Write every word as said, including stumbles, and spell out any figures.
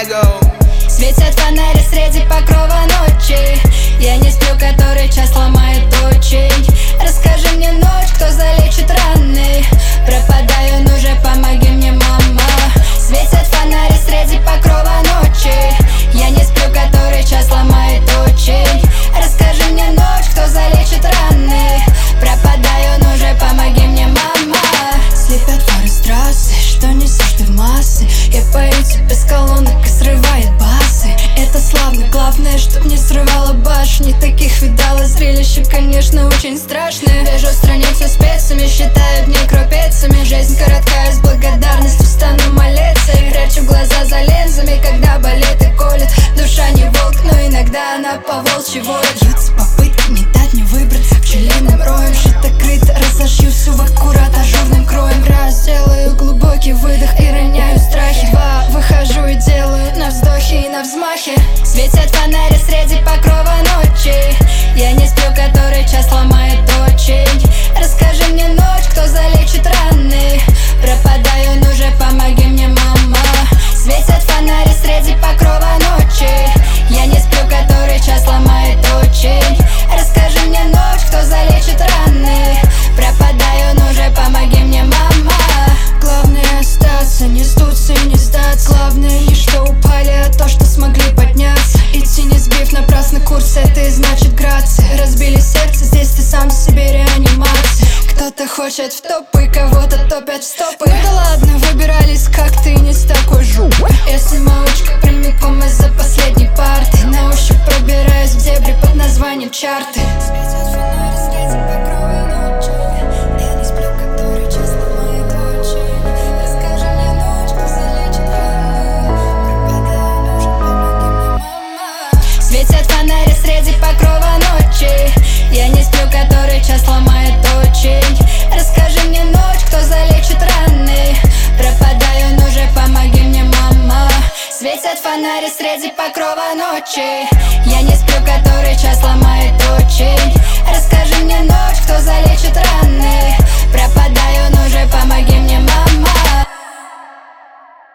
go. Светят фонари среди покрова ночи. Я не сплю, который час ломает очень. Расскажи мне, ночь, кто залечит раны. Пропадаю, ну же помоги мне, мама. Светят фонари среди покрова ночи. Я не сплю, который час ломает очень. Расскажи мне, ночь, кто залечит раны. Пропадаю, ну же помоги мне, мама. Слепят фары с трассы, что несешь ты в массы. Я пою тебе с колонок и срывает басы. Это славно, главное, чтоб не срывало башни. Таких видала зрелище, конечно, очень страшное. Вижу страницу специями, считают мне крупицами. Жизнь короткая, с благодарностью стану молиться. И прячу глаза за линзами, когда болит и колет. Душа не волк, но иногда она по-волчьи воет. Бьются попытки не дать мне выбраться пчелиным роем. Шито-крыто, разошью всю в аккурат ажурным кроем. Раз, делаю глубокий выдох и роняю страхи. Два, выхожу и делаю на вздохе и на взмахе. Светят фонари среди покрова ночи. Я не сплю, который час ломает очень. Расскажи мне, ночь, кто залечит раны. Пропадаю, ну же помоги мне, мама. Светят фонари среди покрова ночи. Я не сплю, который час ломает очень. Расскажи мне, ночь, кто залечит раны. Пропадаю, ну же помоги мне, мама. Главное остаться, не сдуться и не сдаться. Главное не что упали, а то, что смогли подняться. Идти не сбив напрасно курс, это и значит грация. Разбили сердце, здесь ты сам себе реанимация. Кто-то хочет в топы, кого-то топят в стопы. Ну да ладно, выбирались как-то и не с такой жук. Я самоучка прямиком из-за последней парты. На ощупь пробираюсь в дебри под названием чарты. Светят фонари среди покрова ночи. Я не сплю, который час ломает очень. Расскажи мне, ночь, кто залечит раны. Пропадаю, ну же помоги мне, мама. Светят фонари среди покрова ночи. Я не сплю, который час ломает очень. Расскажи мне, ночь, кто залечит раны. Пропадаю, ну же помоги мне, мама. Светят фонари среди покрова ночи. Я не сплю, который час ломает очень.